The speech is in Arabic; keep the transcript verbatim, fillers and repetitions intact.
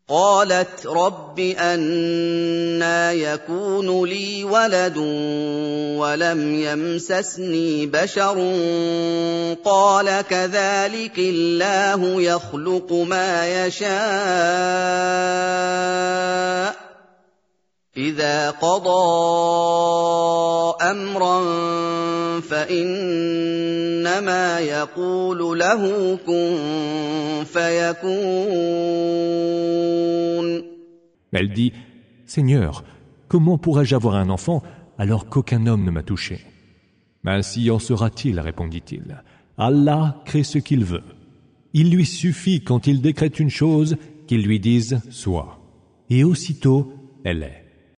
قالت رب أنى يكون لي ولد ولم يمسسني بشر قال كذلك الله يخلق ما يشاء إذا قضى أمرا فإنما يقول له كن فيكون. Elle dit, Seigneur, comment pourrais-je avoir un enfant alors qu'aucun homme ne m'a touché? Ainsi en sera-t-il, répondit-il. Allah crée ce qu'il veut. Il lui suffit quand il décrète une chose qu'il lui dise soit. Et aussitôt, elle est.